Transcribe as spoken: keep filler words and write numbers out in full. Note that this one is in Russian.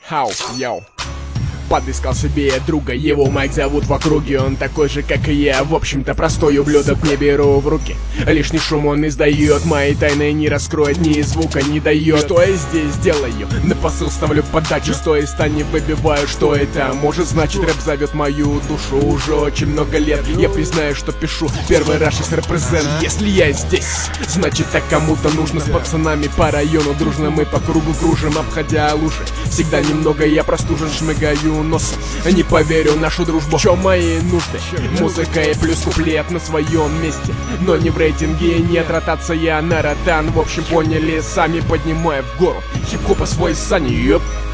Хау, йоу. Подыскал себе друга, его Майк зовут в округе. Он такой же, как и я, в общем-то простой ублюдок, не беру в руки. Лишний шум он издает, мои тайны не раскроет, ни звука не дает. Что я здесь делаю? На посыл ставлю подачу, стоя стане выбиваю, что это может значит. Рэп зовет мою душу уже очень много лет. Я признаю, что пишу первый раз из репрезент. Если я здесь, значит так кому-то нужно. С пацанами по району дружно мы по кругу кружим, обходя лужи. Всегда немного я простужен, шмыгаю носом. Не поверю в нашу дружбу. Чё мои нужды? Музыка и плюс куплет на своем месте, но не в рейтинге, нет ротация на ротан. В общем, поняли сами, поднимая в гору хип-хопа свой сани. Ёп.